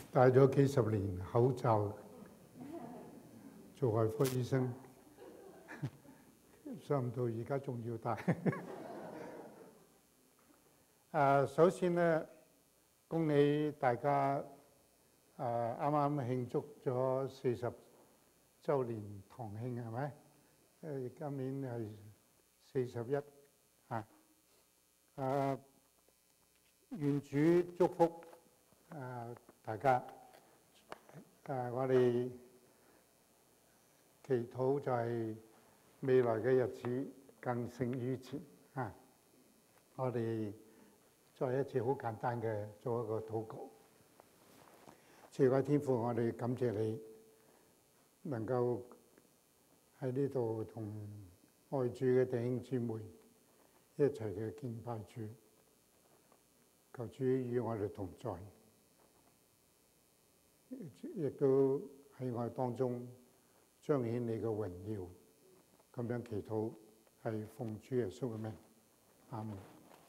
戴咗幾十年口罩做外科醫生，想唔到而家仲要戴。首先咧，恭喜大家啱啱慶祝咗40週年堂慶，係咪？今年係41願主祝福大家。我哋祈禱就係未來嘅日子更勝於前。我哋再一次好簡單嘅做一個禱告。慈愛天父，我哋感謝你能夠喺呢度同愛主嘅弟兄姊妹一齊嘅敬拜主，求主與我哋同在，亦都喺我哋當中彰顯你嘅榮耀。咁樣祈禱係奉主耶穌嘅名，阿門。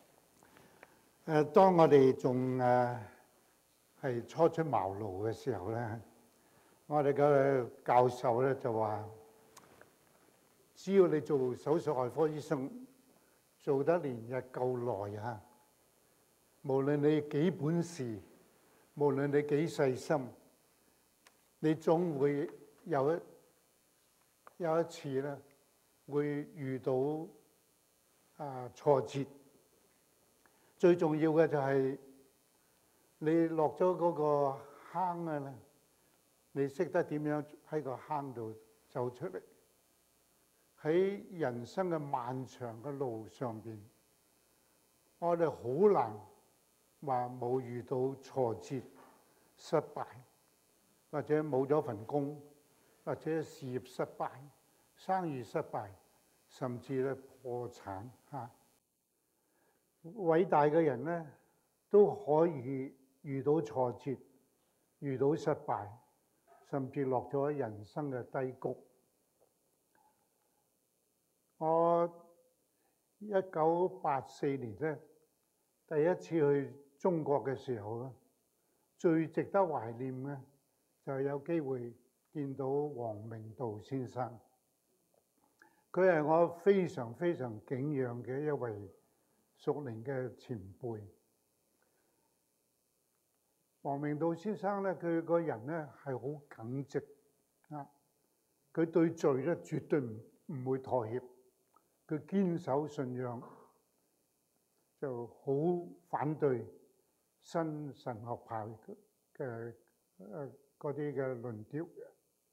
當我哋仲係初出茅廬嘅時候咧，我哋嘅教授咧就話：只要你做手術外科醫生，做得年日夠耐啊，無論你幾本事，無論你幾細心，你總會有一次咧會遇到挫折。最重要嘅就係你落咗嗰個坑啊！你識得點樣喺個坑度走出嚟？喺人生嘅漫長嘅路上邊，我哋好難話冇遇到挫折、失敗，或者冇咗份工，或者事業失敗、生意失敗，甚至咧破產嚇。偉大嘅人咧都可以遇到挫折、遇到失敗，甚至落咗人生嘅低谷。我1984年咧第一次去中國嘅時候咧，最值得懷念嘅就係有機會見到王明道先生。佢係我非常非常敬仰嘅一位屬靈嘅前輩。王明道先生咧，佢個人咧係好耿直啊！佢對罪咧絕對唔會妥協，佢堅守信仰，就好反對新神學派嘅嗰啲嘅論調嘅。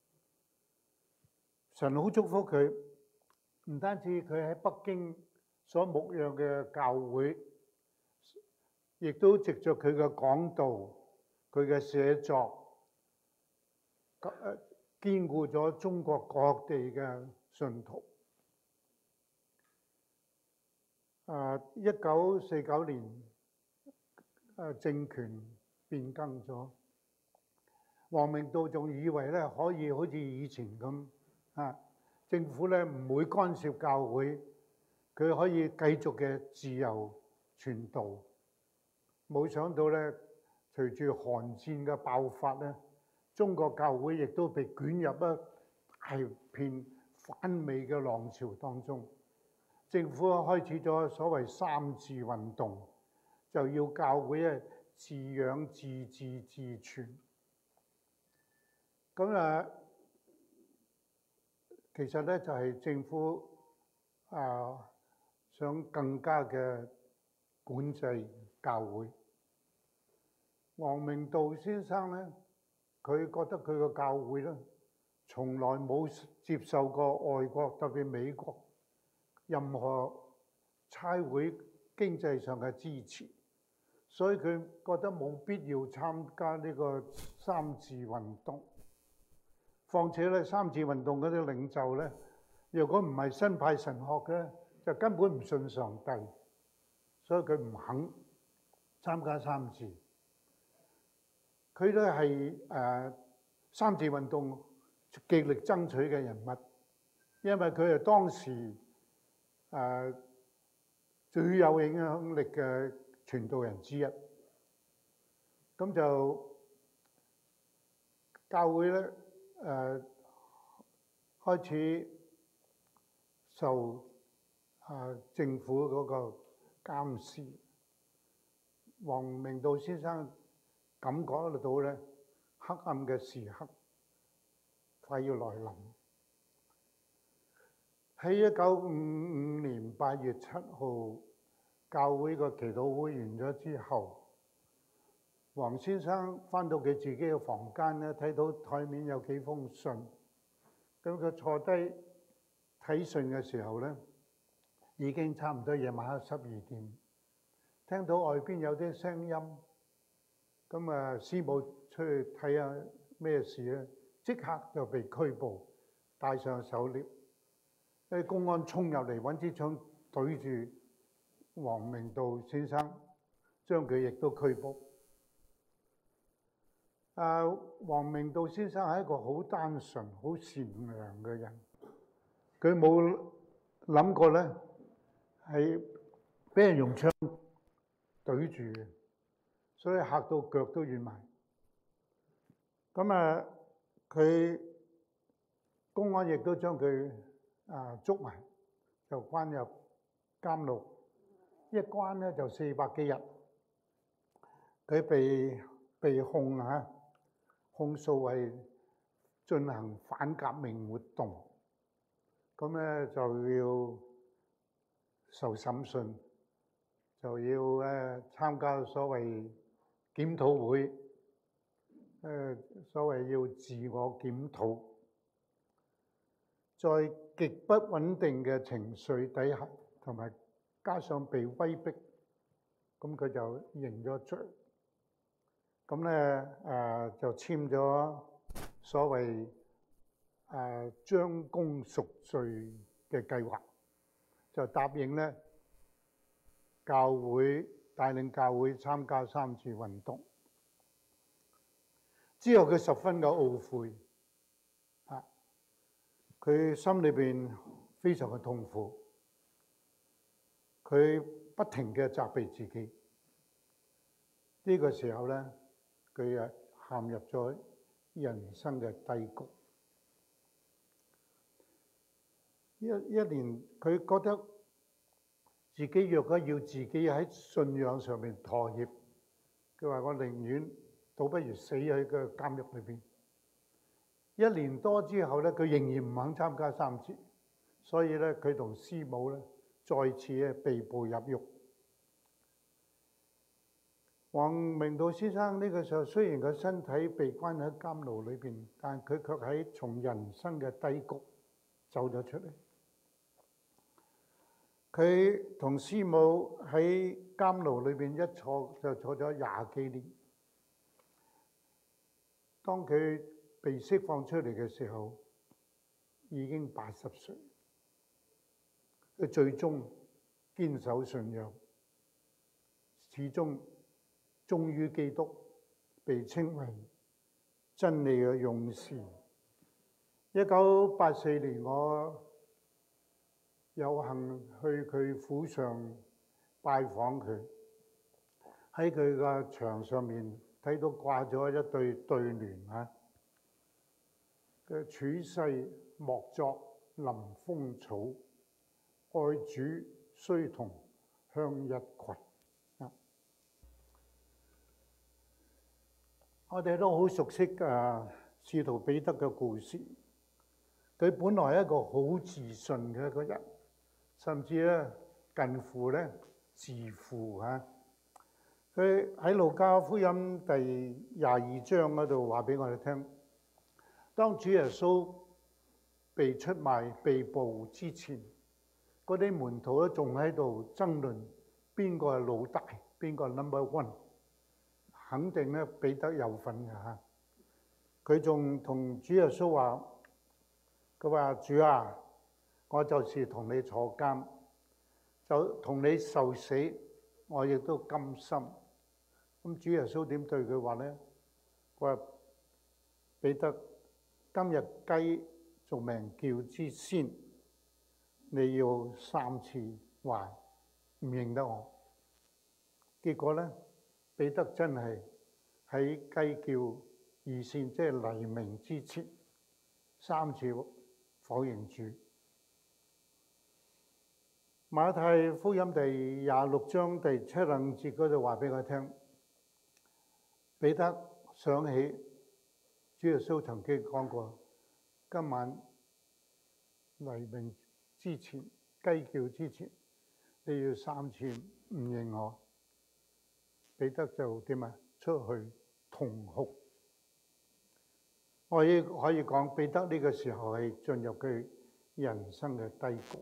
神好祝福佢，唔單止佢喺北京所牧養嘅教會，亦都藉着佢嘅講道、佢嘅寫作，堅固咗中國各地嘅信徒。1949年政權變更咗，王明道仲以為咧可以好似以前咁政府咧唔會干涉教會，佢可以繼續嘅自由傳道。冇想到咧，隨住韓戰嘅爆發咧，中國教會亦都被捲入一大片反美嘅浪潮當中。政府開始咗所謂三自運動，就要教會咧自養、自治、自存。咁其實咧就係政府想更加嘅管制教會。王明道先生咧，佢覺得佢個教會咧，從來冇接受過外國，特別美國任何差會經濟上嘅支持，所以佢覺得冇必要參加呢個三自運動。況且咧，三自運動嗰啲領袖咧，如果唔係新派神學嘅，就根本唔信上帝，所以佢唔肯參加三自。佢都係三自運動極力爭取嘅人物，因為佢係當時最有影響力嘅傳道人之一。咁就教會咧開始受政府嗰個監視。王明道先生感覺得到咧，黑暗嘅時刻快要來臨。喺1955年8月7號，教會個祈禱會完咗之後，黃先生返到佢自己嘅房間咧，睇到台面有幾封信，咁佢坐低睇信嘅時候咧，已經差唔多夜晚黑12點，聽到外邊有啲聲音，咁師母出去睇下咩事咧，即刻就被拘捕，戴上手鐐。啲公安衝入嚟揾支槍對住王明道先生，將佢亦都拘捕。王明道先生係一個好單純、好善良嘅人，佢冇諗過咧係俾人用槍對住嘅，所以嚇到腳都軟埋。咁佢公安亦都將佢捉埋，就關入監獄，一關咧就400幾日。佢被控控訴係進行反革命活動，咁咧就要受審訊，就要參加所謂檢討會，所謂要自我檢討。在極不穩定嘅情緒底下，同埋加上被威逼，咁佢就認咗罪。咁咧就簽咗所謂將功贖罪嘅計劃，就答應咧帶領教會參加3次運動。之後佢十分嘅懊悔。佢心裏邊非常嘅痛苦，佢不停嘅責備自己。呢個時候咧，佢陷入咗人生嘅低谷。一年，佢覺得自己若果要自己喺信仰上面妥協，佢話我寧願倒不如死喺個監獄裏邊。1年多之後咧，佢仍然唔肯參加3次，所以咧佢同師母咧再次被捕入獄。王明道先生呢個時候雖然佢身體被關喺監牢裏邊，但佢卻喺從人生嘅低谷走咗出嚟。佢同師母喺監牢裏邊一坐就坐咗20幾年。當佢被釋放出嚟嘅時候，已經80歲。佢最終堅守信仰，始終忠於基督，被稱為真理嘅勇士。1984年，我有幸去佢府上拜訪佢，喺佢嘅牆上面睇到掛咗一對對聯嘅處世莫作臨風草，愛主須同鄉一群。我哋都好熟悉使徒彼得嘅故事。佢本來係一個好自信嘅一個人，甚至咧近乎咧自負嚇。佢喺路加福音第22章嗰度話俾我哋聽，當主耶穌被出賣、被捕之前，嗰啲門徒都仲喺度爭論邊個係老大，邊個係 number one。肯定咧彼得有份嘅嚇。佢仲同主耶穌話：佢話主啊，我就是同你坐監，就同你受死，我亦都甘心。咁主耶穌點對佢話咧？佢話彼得，今日雞仲鳴叫之先，你要3次話唔認得我。結果咧，彼得真係喺雞叫預先，即係黎明之前3次否認主。馬太福音第26章第75節嗰度話俾我聽，彼得想起主耶穌曾經講過，今晚黎明之前、雞叫之前，你要3次唔認我。彼得就點啊？出去痛哭。我可以講，彼得呢個時候係進入佢人生嘅低谷。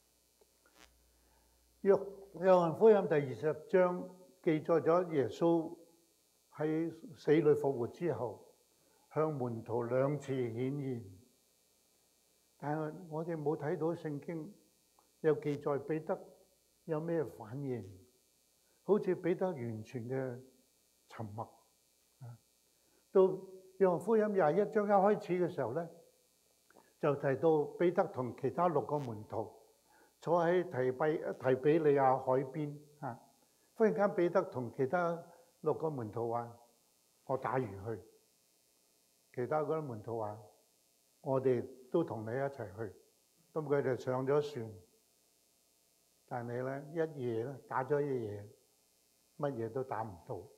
約翰福音第20章記載咗耶穌喺死裏復活之後，向門徒2次顯現。但係我哋冇睇到聖經有記載彼得有咩反應，好似彼得完全嘅沉默。到約翰福音21章一開始嘅時候咧，就提到彼得同其他6個門徒坐喺提比利亞海邊啊。忽然間彼得同其他6個門徒話：我打魚去。其他嗰啲門徒話：我哋都同你一齊去。咁佢哋上咗船，但係咧一夜咧打咗一夜，乜嘢都打唔到。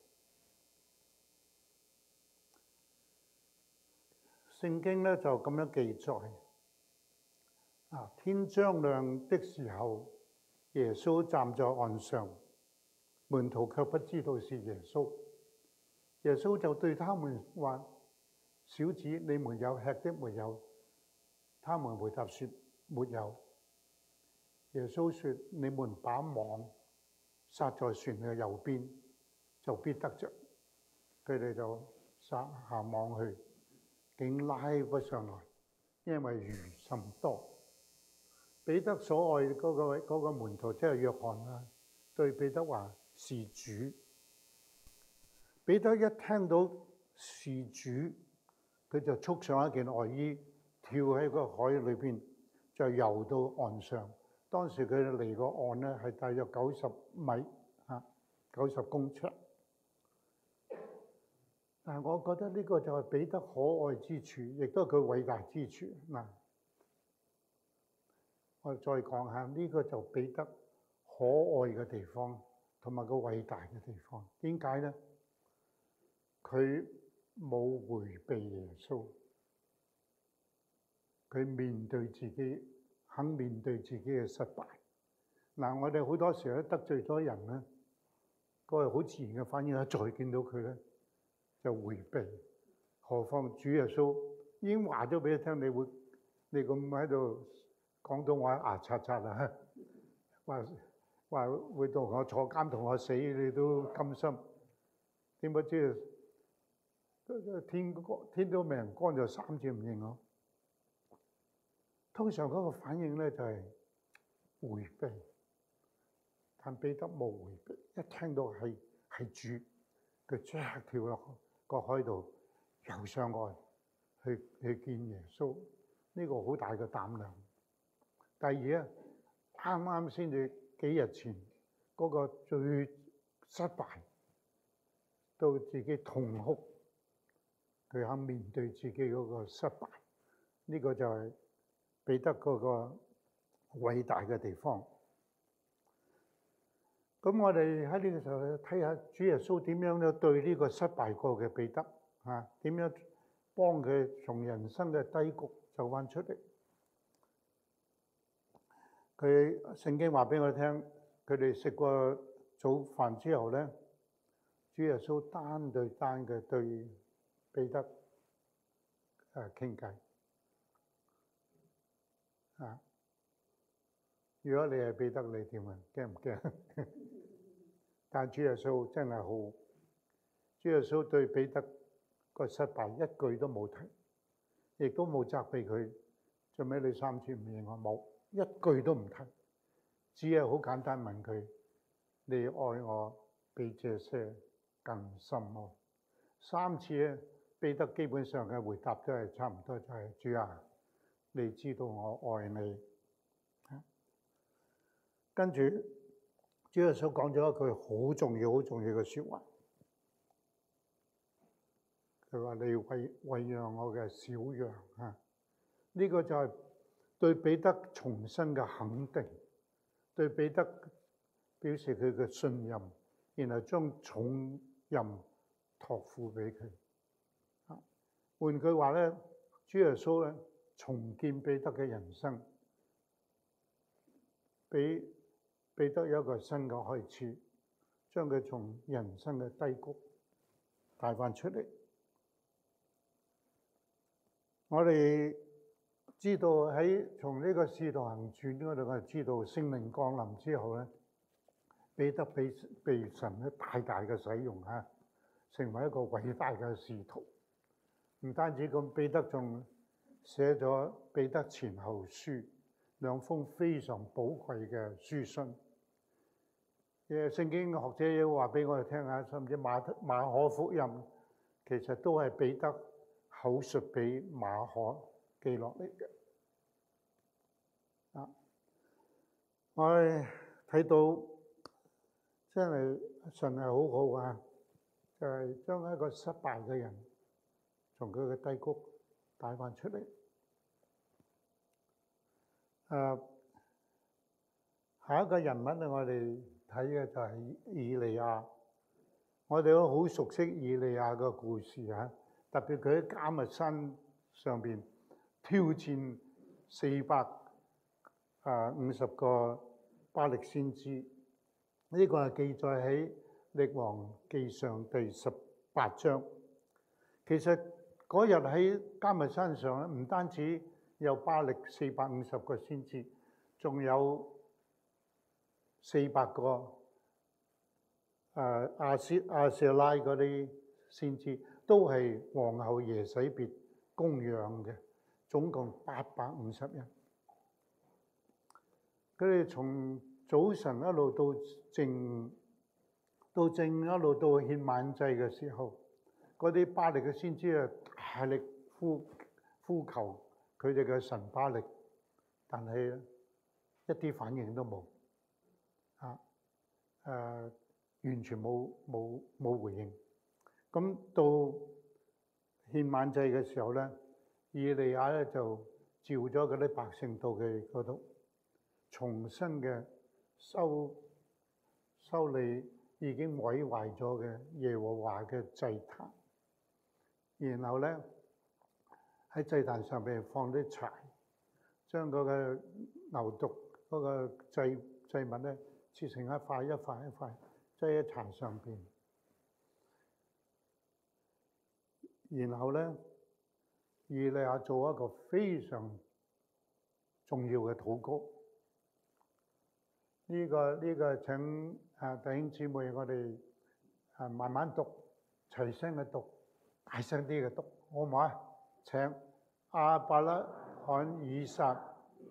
聖經咧就咁樣記載：天將亮的時候，耶穌站在岸上，門徒卻不知道是耶穌。耶穌就對他們話：小子，你們有吃的沒有？他們回答說：沒有。耶穌說：你們把網撒在船嘅右邊，就必得着。佢哋就撒下網去，竟拉不上來，因為魚甚多。彼得所愛嗰個門徒即係約翰啦，對彼得話：是主。彼得一聽到是主，佢就束上一件外衣，跳喺個海裏邊，就游到岸上。當時佢離個岸咧係大約90米，90公尺。但係我覺得呢個就係彼得可愛之處，亦都係佢偉大之處。嗱，我再講下呢個就彼得可愛嘅地方，同埋個偉大嘅地方。點解咧？佢冇迴避耶穌，佢面對自己，肯面對自己嘅失敗。嗱，我哋好多時候得罪咗人咧，嗰個好自然嘅反應，再見到佢咧就迴避。何況主耶穌已經話咗俾你聽，你咁喺度廣東話牙刷刷啊，話會同我坐監同我死，你都甘心？點不知天都未人光就3次唔認我。通常嗰個反應咧就係迴避，但彼得冇迴避。一聽到係主，佢即刻跳落個海度游上岸去見耶穌。呢個好大嘅膽量。第二咧，啱啱先至幾日前嗰個最失敗到自己痛哭，佢肯面對自己嗰個失敗。呢個就係彼得嗰個偉大嘅地方。咁我哋喺呢個時候睇下主耶穌點樣咧對呢個失敗過嘅彼得點樣幫佢從人生嘅低谷走翻出嚟。佢聖經話俾我聽，佢哋食過早飯之後咧，主耶穌單對單嘅對彼得傾偈。如果你係彼得，你點啊？驚唔驚？但主耶穌真係好，主耶穌對彼得個失敗一句都冇提，亦都冇責備佢。做咩你3次唔認我？冇，一句都唔提，只係好簡單問佢：你愛我比這些更深愛？3次咧，彼得基本上嘅回答都係差唔多，就係主啊，你知道我愛你。跟住主耶穌講咗一句好重要嘅説話， 佢話你餵養我嘅小羊啊！呢個就係對彼得重新嘅肯定，對彼得表示佢嘅信任，然後將重任託付俾佢。換句話咧，主耶穌咧重建彼得嘅人生，俾彼得有一個新嘅開始，將佢從人生嘅低谷帶翻出嚟。我哋知道從呢個使徒行傳嗰度，我哋知道聖靈降臨之後咧，彼得被神咧大大嘅使用嚇，成為一個偉大嘅使徒。唔單止咁，彼得仲寫咗彼得前後書兩封非常寶貴嘅書信。聖經學者要話俾我哋聽下，甚至馬可福音其實都係彼得口述俾馬可記落嚟嘅。我哋睇到真係神係好好啊，就係將一個失敗嘅人從佢嘅低谷帶翻出嚟。下一個人物咧，我哋睇嘅就係以利亞。我哋都好熟悉以利亞嘅故事啊，特別佢喺迦密山上邊挑戰450個巴力先知。呢個係記載喺列王記上第18章。其實嗰日喺迦密山上咧，唔單止有巴力450個先知，仲有400個亞舍拉嗰啲先知，都係皇后耶洗別供養嘅，總共850人。佢哋從早晨一路到正一路到獻晚祭嘅時候，嗰啲巴力嘅先知啊，大力呼求佢哋嘅神巴力，但係一啲反應都冇，完全冇回應。咁到獻晚祭嘅時候咧，以利亞咧就召咗嗰啲百姓到佢嗰度，重新嘅修理已經毀壞咗嘅耶和華嘅祭壇，然後咧喺祭壇上邊放啲柴，將嗰個牛犢嗰個祭物咧切成一塊一塊一塊，擠喺柴上邊。然後咧，以利亞做一個非常重要嘅禱告。呢個請弟兄姊妹我哋慢慢讀，齊聲嘅讀，大聲啲嘅讀，好唔好啊？請亞伯拉罕、以撒、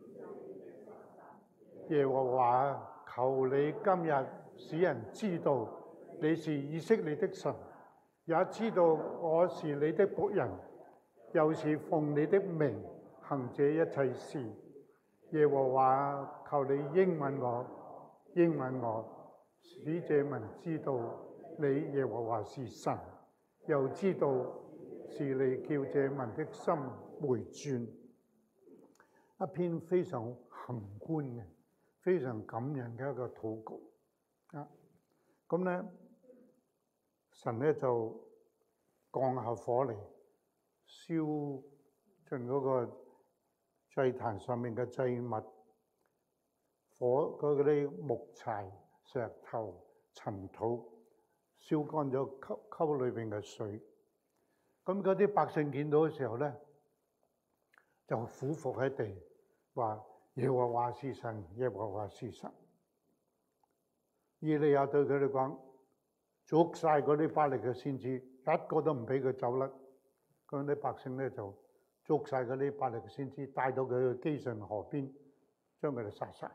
耶和華，求你今日使人知道你是以色列的神，也知道我是你的僕人，又是奉你的名行這一切事。耶和華，求你應允我，使這民知道你耶和華是神，又知道是你叫這民的心回轉。一篇非常宏觀嘅、非常感人嘅一個禱告啊！咁咧，神咧就降下火嚟，燒盡嗰個祭壇上面嘅祭物，火嗰啲木柴、石頭、塵土，燒乾咗溝裏邊嘅水。咁嗰啲百姓見到嘅時候咧，就俯伏喺地，話耶和華是神，耶和華是神。以利亞對佢哋講，捉晒嗰啲巴力嘅先知，一個都唔俾佢走甩。嗰啲百姓咧就捉晒嗰啲巴力嘅先知，帶到佢去基順河邊，將佢哋殺晒。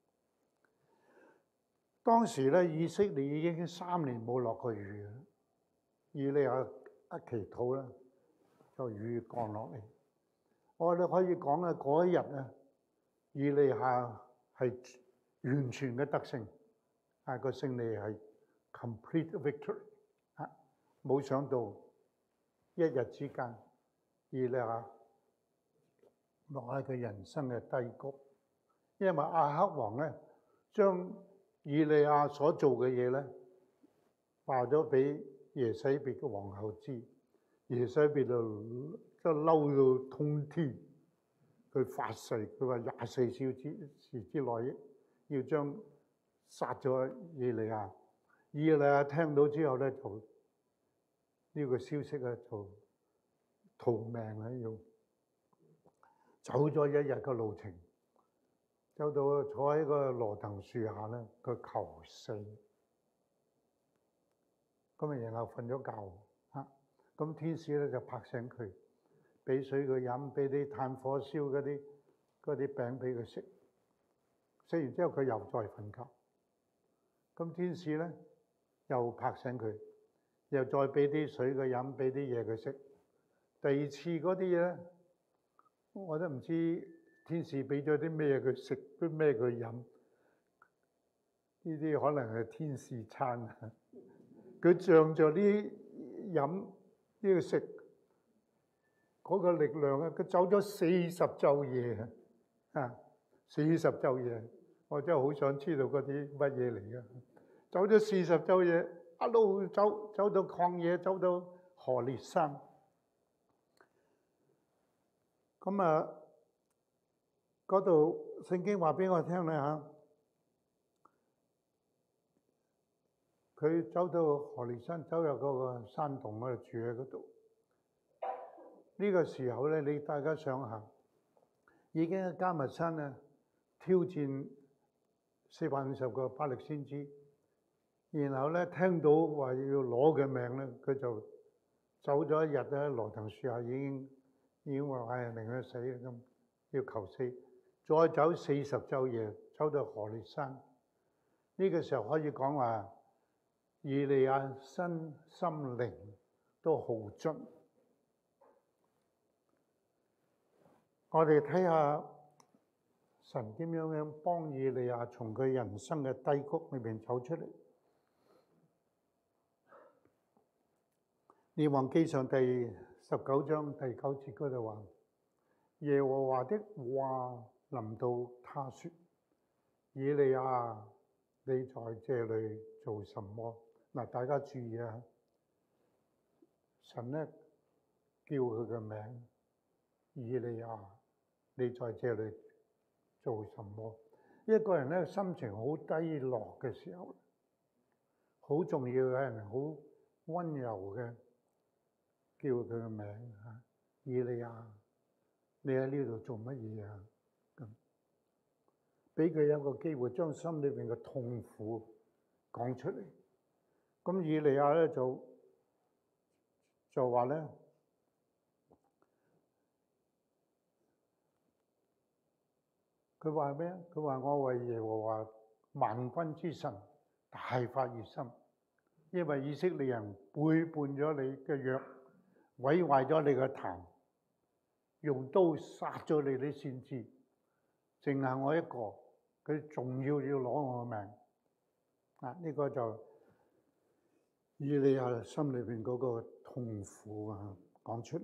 當時咧，以色列已經3年冇落過雨啦。以利亞一祈禱啦，就雨降落嚟。我哋可以講啊，嗰一日咧，以利亞係完全嘅得勝，個勝利係 complete victory。冇想到一日之間，以利亞落喺佢人生嘅低谷，因為亞哈王咧將以利亞所做嘅嘢咧話咗俾耶洗別嘅皇后知，耶洗別就嬲到通天，佢發誓，佢話24小時之內要將殺咗以利亞。以利亞聽到之後咧，就呢個消息咧就逃命啦，要走咗一日嘅路程，走到坐喺個羅藤樹下咧，佢求死。咁然後瞓咗覺嚇，咁天使咧就拍醒佢，俾水佢飲，俾啲炭火燒嗰啲餅俾佢食。食完之後佢又再瞓覺。咁天使咧又拍醒佢，又再俾啲水佢飲，俾啲嘢佢食。第二次嗰啲嘢咧，我都唔知天使俾咗啲咩佢食，啲咩佢飲。呢啲可能係天使餐啊！佢仗著啲飲呢個食嗰個力量啊，佢走咗40晝夜啊！40晝夜，我真係好想知道嗰啲乜嘢嚟嘅。走咗40晝夜，一路走到曠野，走到何烈山。咁啊，嗰度聖經話俾我聽咧嚇。佢走到何烈山，走入嗰個山洞嗰度住喺嗰度。呢個時候咧，你大家想下，已經喺迦密山咧挑戰450個巴力先知，然後咧聽到話要攞佢命咧，佢就走咗一日咧，羅藤樹下已經話係令佢死咁，要求死，再走40晝夜，走到何烈山。呢個時候可以講話，以利亞身心靈都耗盡。我哋睇下神點樣幫以利亞從佢人生嘅低谷裏邊走出嚟。列王記上第19章第9節嗰度話：耶和華的話臨到他說：以利亞，你在這裏做什麼？嗱，大家注意啊！神咧叫佢嘅名，以利亞，你在這裏做什麼？一個人咧心情好低落嘅時候，好重要嘅人，好溫柔嘅叫佢嘅名嚇，以利亞，你喺呢度做乜嘢啊？咁俾佢有一個機會將心裏邊嘅痛苦講出嚟。咁以利亞咧就話咧，佢話咩啊？佢話我為耶和華萬軍之神大發熱心，因為以色列人背叛咗你嘅約，毀壞咗你嘅壇，用刀殺咗你啲先知，淨係我一個，佢仲要攞我嘅命啊！呢個就以利亞心裏邊嗰個痛苦啊，講出嚟。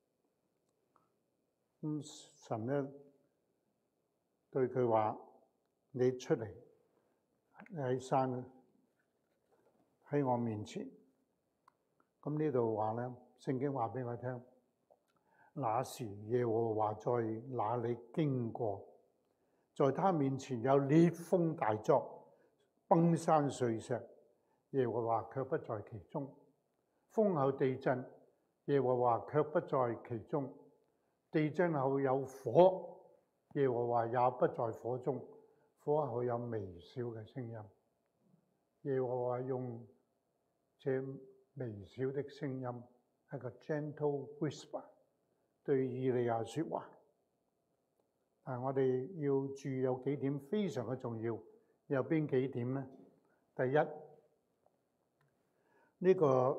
神咧對佢話：你出嚟喺山喺我面前。咁呢度話咧，聖經話俾我聽，那時耶和華在那裏經過，在他面前有烈風大作，崩山碎石。耶和華卻不在其中，風後地震，耶和華卻不在其中，地震後有火，耶和華也不在火中，火後有微小嘅聲音。耶和華用這微小的聲音，一個 gentle whisper 對以利亞說話。但我哋要注意有幾點非常嘅重要，有邊幾點呢？第一，呢個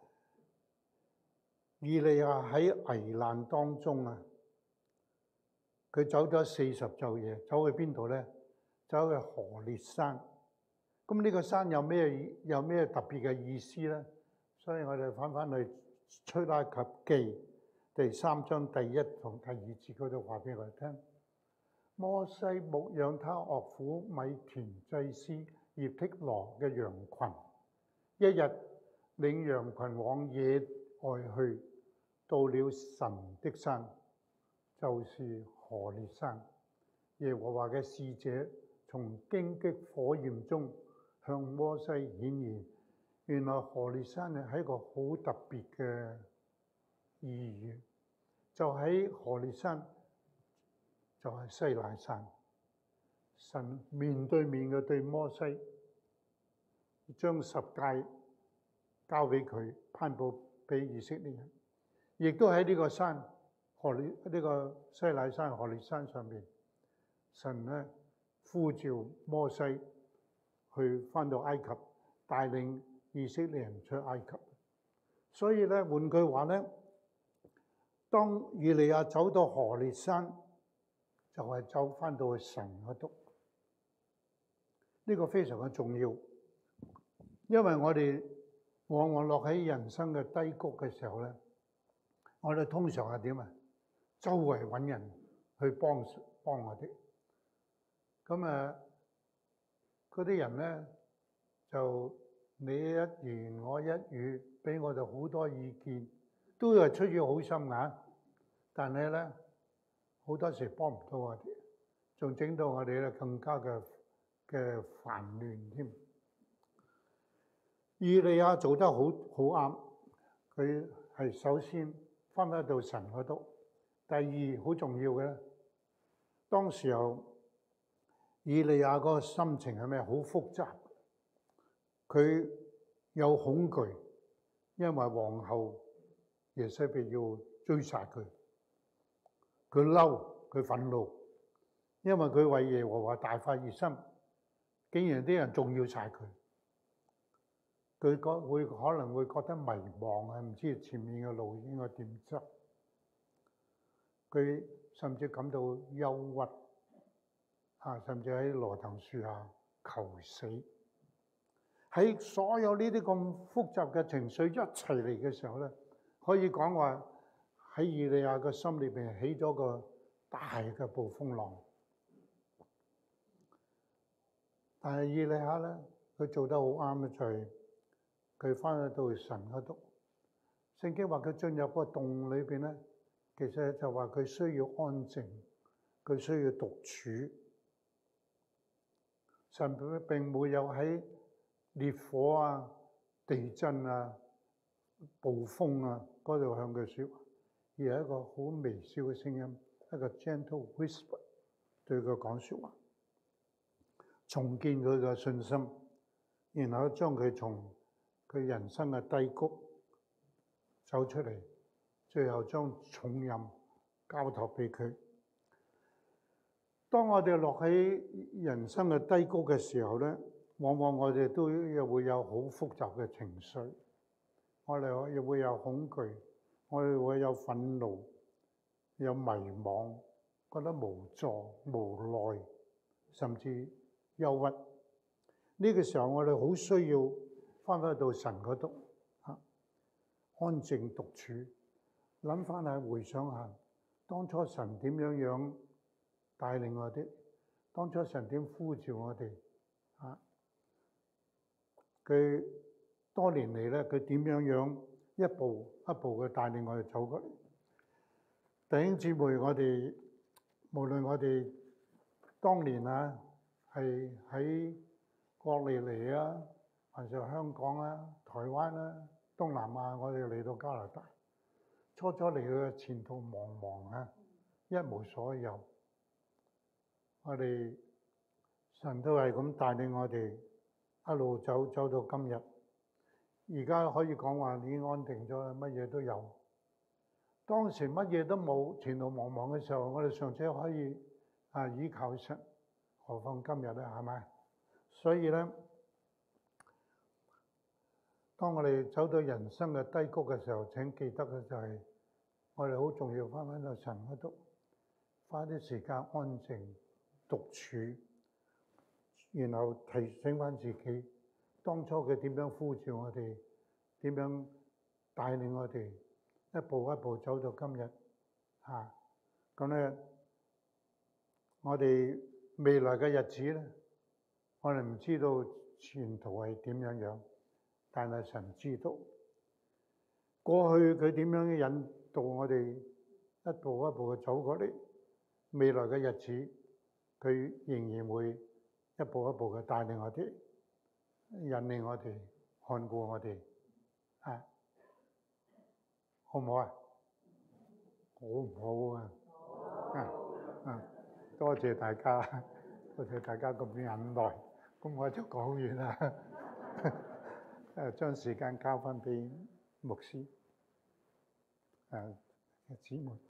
以利亞喺危難當中啊，佢走咗40晝夜，走去邊度咧？走去何烈山。咁呢個山有咩特別嘅意思咧？所以我哋翻去出埃及記第3章第1同第2節嗰度話俾我哋聽，摩西牧養他岳父米田祭司葉忒羅嘅羊群，一日領羊群往野外去，到了神的山，就是何烈山。耶和華嘅使者從荊棘火焰中向摩西顯現。原來何烈山係一個好特別嘅意義，就喺何烈山，就係西乃山。神面對面嘅對摩西，將十誡交俾佢，頒布俾以色列人，亦都喺呢個山呢個西乃山何烈山上面，神咧呼召摩西去返到埃及，帶領以色列人出埃及。所以咧，換句話咧，當以利亞走到何烈山，就係走返到去神嗰度。呢個非常嘅重要，因為我哋往往落喺人生嘅低谷嘅時候咧，我哋通常係點啊？周圍揾人去幫我哋。咁嗰啲人咧就你一言我一語，俾我哋好多意見，都係出於好心眼，但係咧好多時幫唔到我哋，仲整到我哋咧更加嘅煩亂添。以利亞做得好啱，佢係首先返到神嗰度。第二好重要嘅咧，當時候以利亞嗰個心情係咩？好複雜。佢有恐懼，因為皇后耶洗別要追殺佢。佢嬲，佢憤怒，因為佢為耶和華大發熱心，竟然啲人仲要殺佢。佢可能會覺得迷茫啊，唔知前面嘅路應該點走。佢甚至感到憂鬱啊，甚至喺羅藤樹下求死。喺所有呢啲咁複雜嘅情緒一齊嚟嘅時候咧，可以講話喺以利亞嘅心裏邊起咗個大嘅暴風浪。但係以利亞咧，佢做得好啱嘅就係佢返去到神嗰度。聖經話佢進入個洞裏邊咧，其實就話佢需要安靜，佢需要獨處。神並沒有喺烈火啊、地震啊、暴風啊嗰度向佢說話，而係一個好微小嘅聲音，一個 gentle whisper 對佢講說話，重建佢嘅信心，然後將佢從佢人生嘅低谷走出嚟，最後將重任交託俾佢。當我哋落喺人生嘅低谷嘅時候咧，往往我哋都會有好複雜嘅情緒，我哋亦會有恐懼，我哋會有憤怒，有迷惘，覺得無助、無奈，甚至憂鬱。呢個時候我哋好需要返到神嗰度嚇，安靜獨處，諗返下，回想下當初神點樣帶領我哋，當初神點呼召我哋嚇。佢多年嚟咧，佢點樣一步一步嘅帶領我哋走過嚟。弟兄姊妹，我哋無論我哋當年啊係喺國內嚟啊，還是香港啊、台灣啊、東南亞，我哋嚟到加拿大，初嚟嘅前途茫茫啊，一無所有。我哋神都係咁帶領我哋。一路走到今日，而家可以講話已經安定咗啦，乜嘢都有。當時乜嘢都冇，前路茫茫嘅時候，我哋尚且可以依靠神，何況今日咧，係咪？所以咧，當我哋走到人生嘅低谷嘅時候，請記得嘅就係我哋好重要返到神嗰度，花啲時間安靜獨處。然後提醒翻自己，當初佢點樣呼召我哋，點樣帶領我哋一步一步走到今日嚇。咁咧，我哋未來嘅日子咧，我哋唔知道前途係點樣樣，但係神知道。過去佢點樣引導我哋一步一步嘅走過嚟，未來嘅日子佢仍然會一步一步嘅帶領我哋，引領我哋，看顧我哋，好唔好啊？好唔好啊？多謝大家，多謝大家咁忍耐，咁我就講完啦。將時間交翻俾牧師，姊妹。